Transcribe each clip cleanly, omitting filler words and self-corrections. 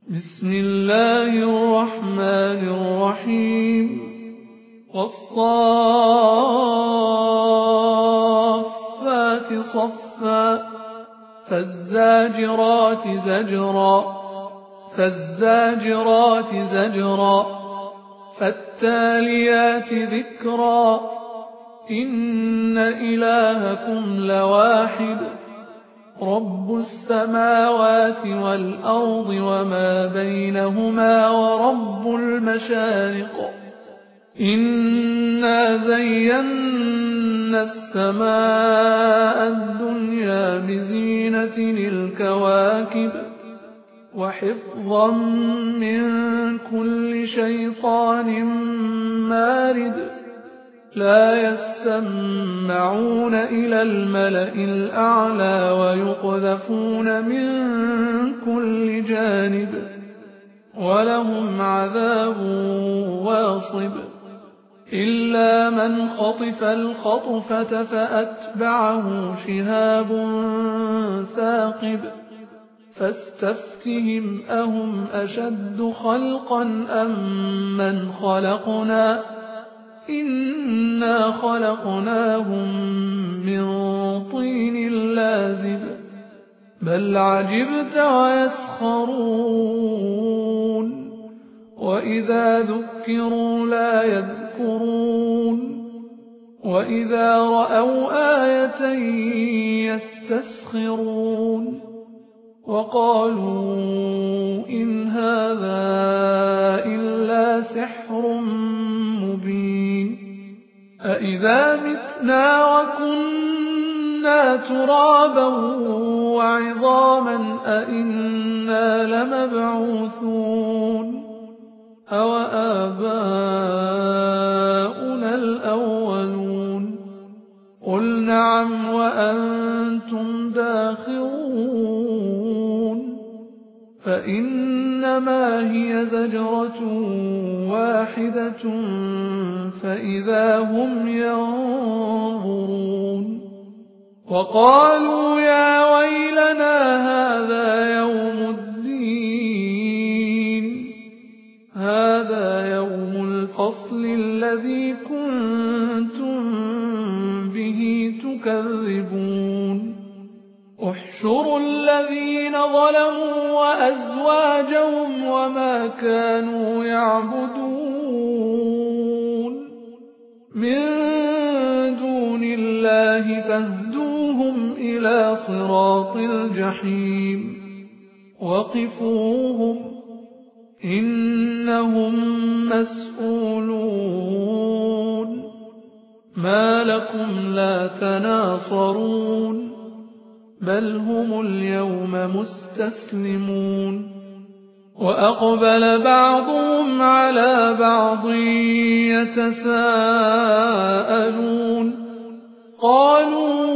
بسم الله الرحمن الرحيم والصافات صفا فالزاجرات زجرا فالتاليات ذكرا إن إلهكم لواحد رب السماوات والأرض وما بينهما ورب المشارق إنا زينا السماء الدنيا بزينة الكواكب وحفظا من كل شيطان مارد لا يسمعون إلى الملأ الأعلى ويقذفون من كل جانب ولهم عذاب واصب إلا من خطف الخطفة فأتبعه شهاب ثاقب فاستفتهم أهم أشد خلقا أم من خلقنا إنا خلقناهم من طين لازب بل عجبت ويسخرون وإذا ذكروا لا يذكرون وإذا رأوا آية يستسخرون وقالوا إن هذا إلا سحر مبين أإذا متنا وكنا ترابا وعظاما أإنا لمبعوثون أوآباؤنا الأولون قل نعم وأنتم داخرون فإنما هي زجرة واحدة فإذا هم ينظرون وقالوا يا ويلنا هذا يوم الفصل الذي كنتم به تكذبون احشروا الذين ظلموا وأزواجهم وما كانوا يعبدون من دون الله فاهدوهم إلى صراط الجحيم وقفوهم إنهم مسؤولون ما لكم لا تناصرون بل هم اليوم مستسلمون وأقبل بعضهم على بعض يتساءلون قالوا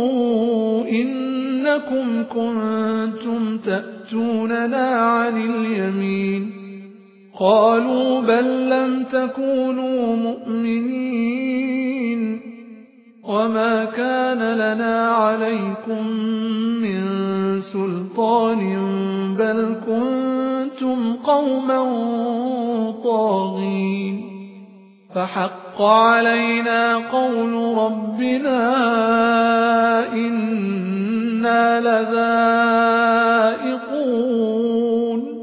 إنكم كنتم تأتوننا عن اليمين قالوا بل لم تكونوا مؤمنين وما كان لنا عليكم من سلطان بل كنتم قوما طاغين فحق علينا قول ربنا إنا لذائقون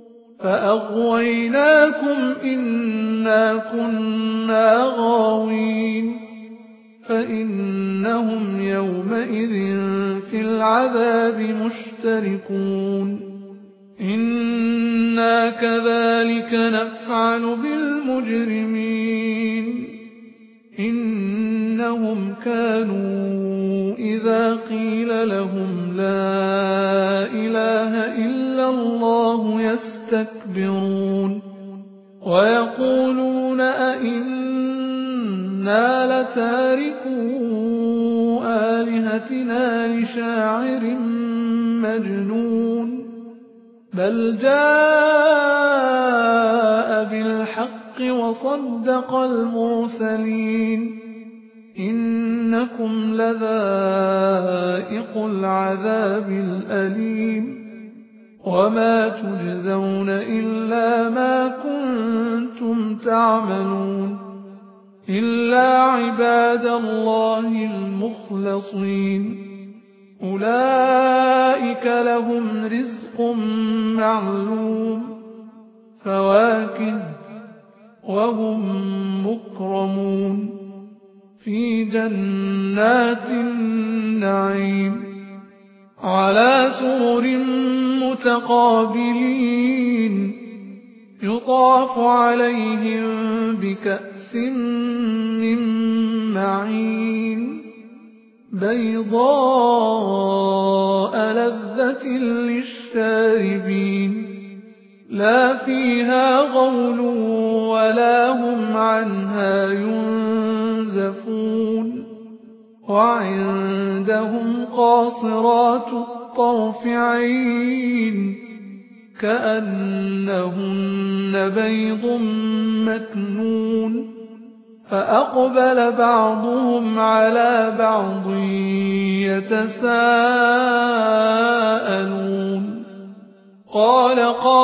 فأغويناكم إنا كنا غاوين فإنهم يومئذ في العذاب مشتركون إنا كذلك نفعل بالمجرمين إنهم كانوا إذا قيل لهم لا إله إلا الله يستكبرون ويقولون أئنا لتاركو آلهتنا لشاعر مجنون بل جاء بالحق وصدق المرسلين إنكم لذائق العذاب الأليم وما تجزون إلا ما كنتم تعملون إلا عباد الله المخلصين أولئك لهم رزق معلوم فواكه وهم مكرمون في جنات النعيم على سرر متقابلين يطاف عليهم بكأس من معين بيضاء لذة للشاربين لا فيها غول ولا هم عنها ينزفون وعندهم قاصرات الطرف عين كأنهن بيض مكنون فأقبل بعضهم على بعض يتساءلون قال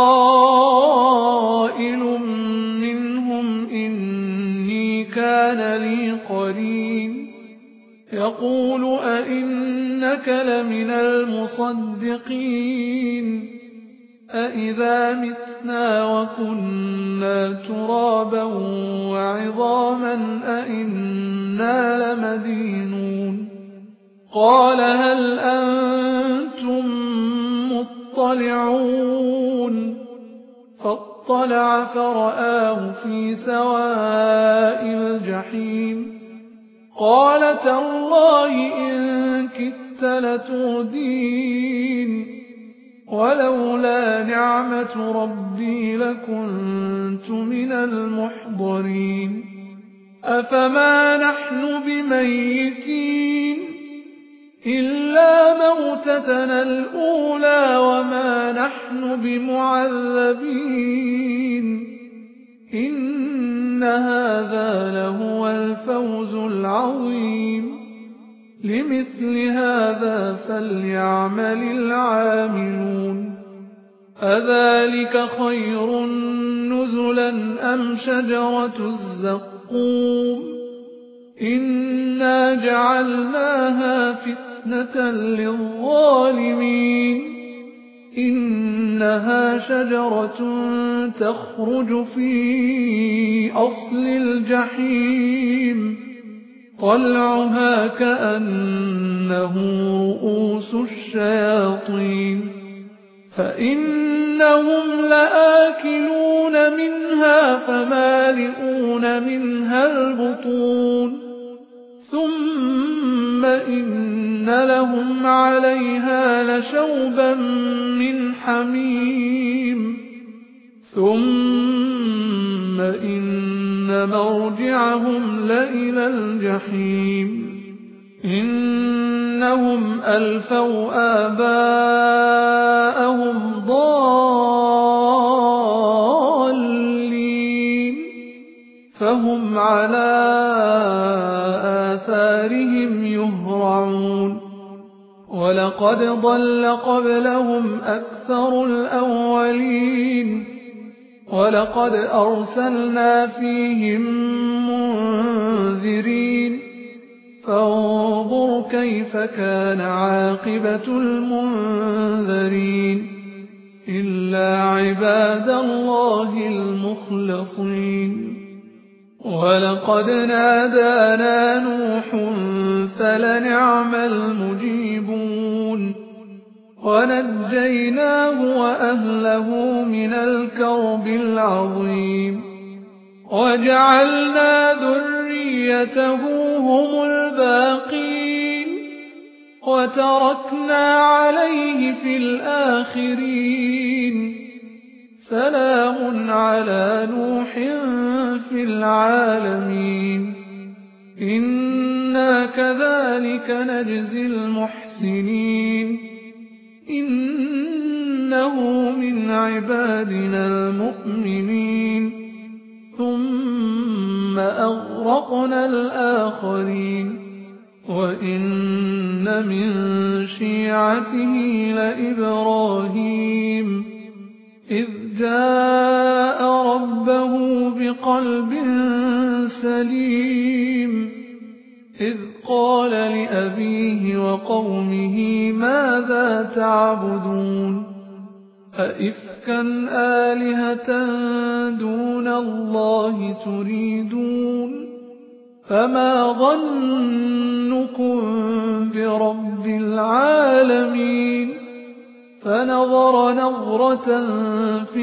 قائل منهم إني كان لي قرين يقول أئنك لمن المصدقين أئذا متنا وكنا ترابا وعظاما أئنا لمدينون قال هل أنتم مطلعون فاطلع فرآه في سواء الجحيم قال تالله إن كدت لتردين ولولا نعمة ربي لكنت من المحضرين أفما نحن بميتين إلا موتتنا الأولى وما نحن بمعذبين إن هذا لهو الفوز العظيم لمثل هذا فليعمل العاملون أذلك خير نزلا أم شجرة الزقوم إنا جعلناها فتنة للظالمين إنها شجرة تخرج في أصل الجحيم طلعها كأنه رؤوس الشياطين فإنهم لآكلون منها فمالئون منها البطون ثم إن لهم عليها لشوبا من حميم ثم إن مرجعهم لإلى الجحيم إنهم ألفوا آباءهم ضالين فهم على آثارهم يهرعون ولقد ضل قبلهم أكثر الأولين ولقد أرسلنا فيهم منذرين فانظر كيف كان عاقبة المنذرين إلا عباد الله المخلصين ولقد نادانا نوح فلنعم المجيبون ونجيناه وأهله من الكرب العظيم وجعلنا ذريته هم الباقين وتركنا عليه في الآخرين سلام على نوح في العالمين إنا كذلك نجزي المحسنين إنه من عبادنا المؤمنين ثم أغرقنا الآخرين وإن من شيعته لإبراهيم إذ جاء ربه بقلب سليم إذ قال لأبيه وقومه ماذا تعبدون أئفكا آلهة دون الله تريدون فما ظنكم برب العالمين فنظر نظرة في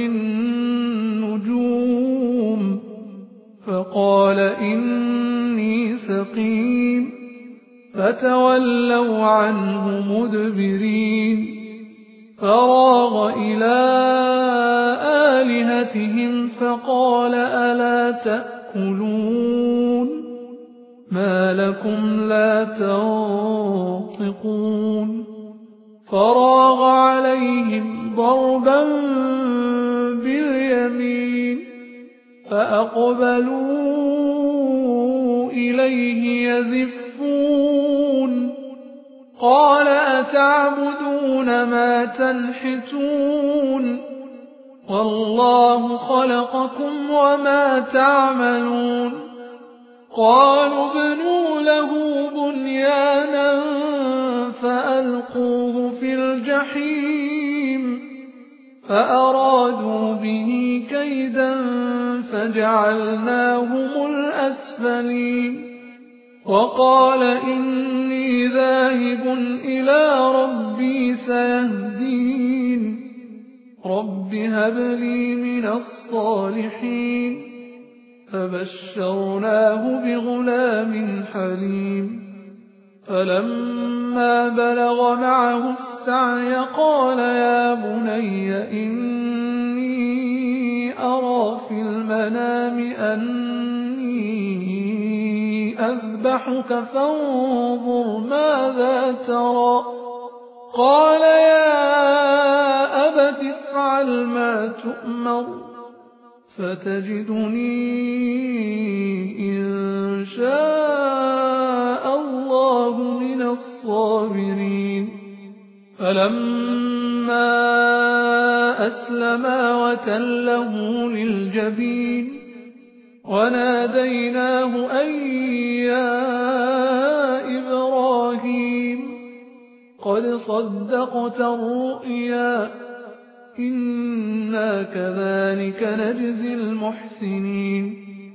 النجوم فقال إني سقيم فتولوا عنه مدبرين فراغ إلى آلهتهم فقال ألا تأكلون ما لكم لا تنطقون فراغ عليهم ضربا باليمين فأقبلوا إليه يزفون قال أتعبدون ما تنحتون والله خلقكم وما تعملون قالوا ابنوا له بنيانا فألقوه في الجحيم فأرادوا به كيدا فجعلناهم الأسفلين وقال إني ذاهب إلى ربي سيهدين رب هب لي من الصالحين فبشرناه بغلام حليم فلما بلغ معه السعي قال يا بني إني أرى في المنام أني أذبحك فانظر ماذا ترى قال يا أبت افعل ما تؤمر فتجدني إن شاء الله من الصابرين فلما أسلما وتله للجبين وناديناه أن يا إبراهيم قد صدقت الرؤيا إنا كذلك نجزي المحسنين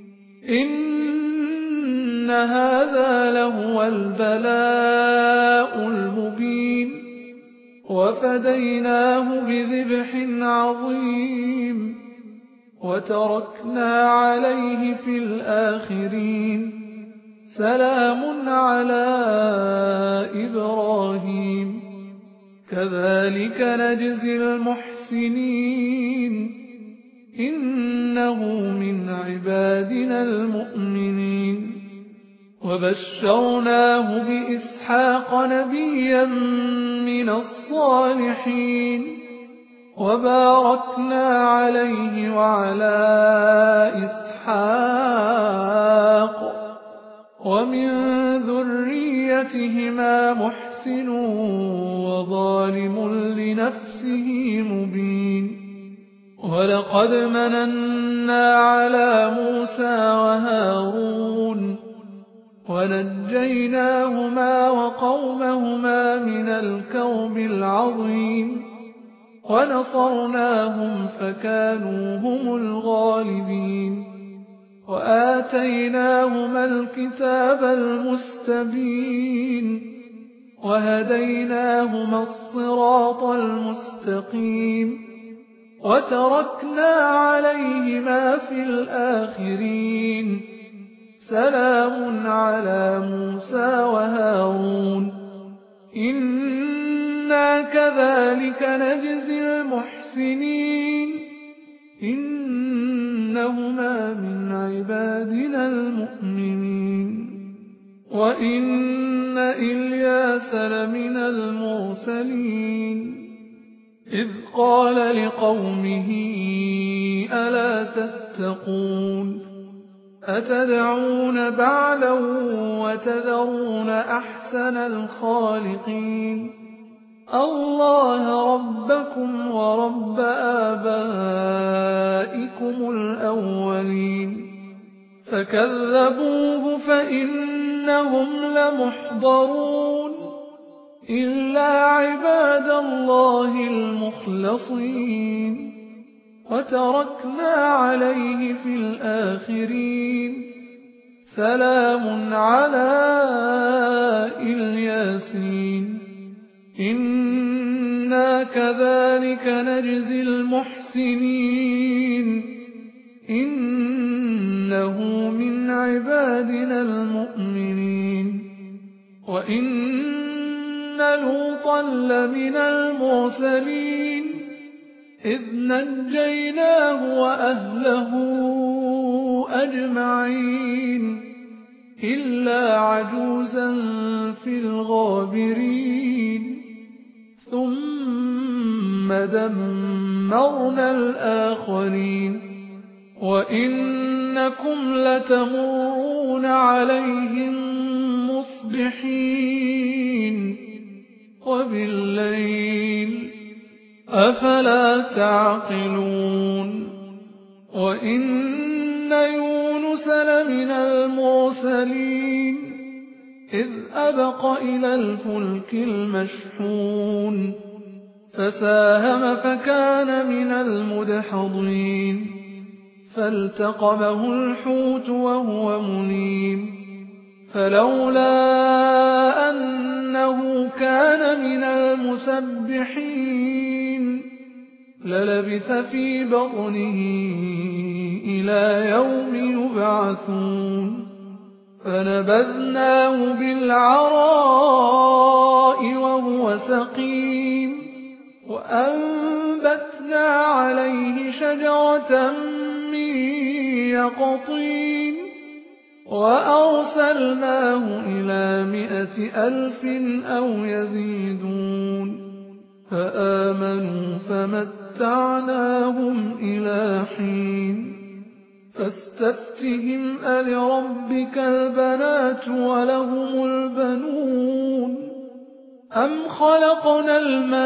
إن هذا لهو البلاء المبين وفديناه بذبح عظيم وتركنا عليه في الآخرين سلام على إبراهيم كذلك نجزي المحسنين إنه من عبادنا المؤمنين وبشرناه بإسحاق نبيا من الصالحين وباركنا عليه وعلى إسحاق ومن ذريتهما محسن وظالم لنفسه مبين ولقد مننا على موسى وهارون ونجيناهما وقومهما من الكرب العظيم ونصرناهم فكانوا هم الغالبين وآتيناهما الكتاب المستبين وهديناهما الصراط المستقيم وتركنا عليهما في الآخرين سلام على موسى وهارون إنا كذلك نجزي المحسنين إنهما من عبادنا المؤمنين وإن إلياس لمن المرسلين إذ قال لقومه ألا تتقون أتدعون بعلا وتذرون أحسن الخالقين الله ربكم ورب آبائكم الأولين فكذبوه فإنهم لمحضرون إلا عباد الله المخلصين وتركنا عليه في الآخرين سلام على الياسين إنا كذلك نجزي المحسنين إنه من عبادنا المؤمنين وإن لوطا لمن المرسلين إذ نجيناه وأهله أجمعين إلا عجوزا في الغابرين ثم دمرنا الآخرين وإنكم لتمرون عليهم مصبحين وبالليل أفلا تعقلون وإن يونس لمن المرسلين إذ أبق إلى الفلك المشحون فساهم فكان من المدحضين فالتقمه الحوت وهو مليم فلولا أنه كان من المسبحين للبث في بطنه إلى يوم يبعثون فنبذناه بالعراء وهو سقيم وأنبتنا عليه شجرة من يقطين وأرسلناه إلى 100,000 أو يزيدون فآمنوا فمتعناهم إلى حين فاستفتهم ألربك البنات ولهم البنون أم خلقنا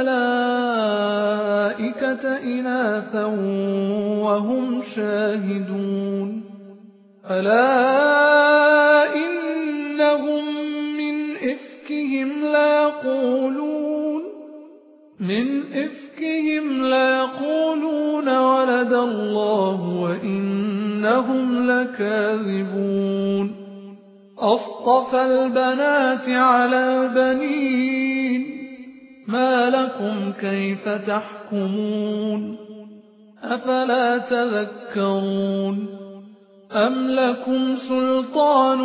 الملائكة إناثا وهم شاهدون ألا إنهم من إفكهم ليقولون ولد الله وإنهم لكاذبون أصطفى البنات على البنين ما لكم كيف تحكمون أفلا تذكرون أم لكم سلطان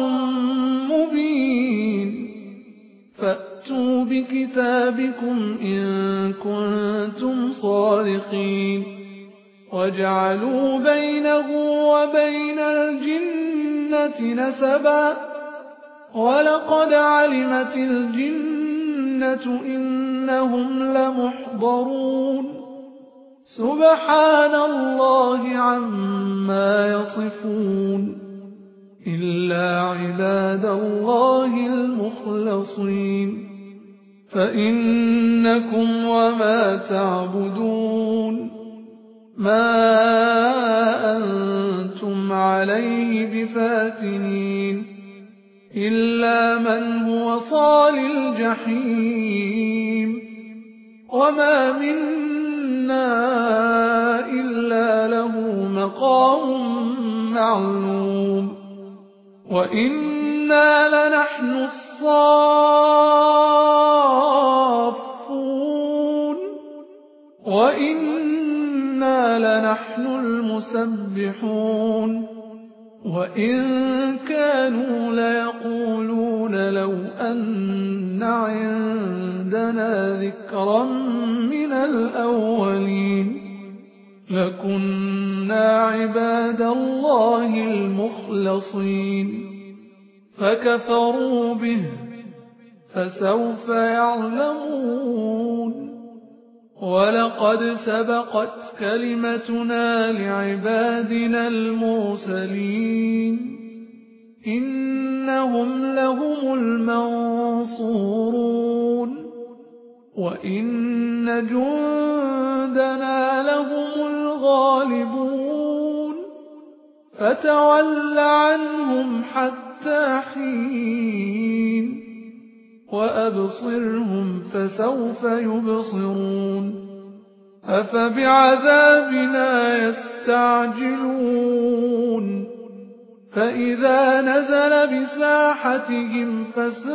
مبين فأتوا بكتابكم إن كنتم صادقين وجعلوا بينه وبين الجنة نسبا ولقد علمت الجنة إنهم لمحضرون سبحان الله عما يصفون إلا عباد الله المخلصين فإنكم وما تعبدون ما أنتم عليه بفاتنين إلا من هو صال الجحيم وما منا إلا له مقام معلوم وإنا لنحن الصافون وإنا لنحن المسبحون وإن كانوا ليقولون لو أن عندنا ذكرا من الأولين لكنا عباد الله المخلصين فكفروا به فسوف يعلمون ولقد سبقت كلمتنا لعبادنا المرسلين إنهم لهم المنصورون وإن جندنا لهم الغالبون فتول عنهم حتى حين وأبصرهم فسوف يبصرون أفبعذابنا يستعجلون فإذا نزل بساحتهم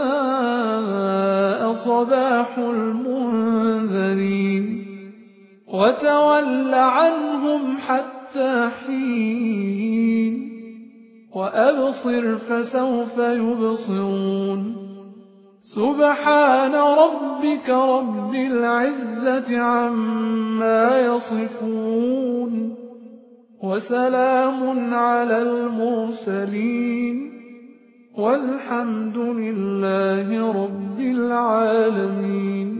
فساء صباح المنذرين وتول عنهم حتى حين وأبصر فسوف يبصرون سبحان ربك رب العزة عما يصفون وسلام على المرسلين والحمد لله رب العالمين.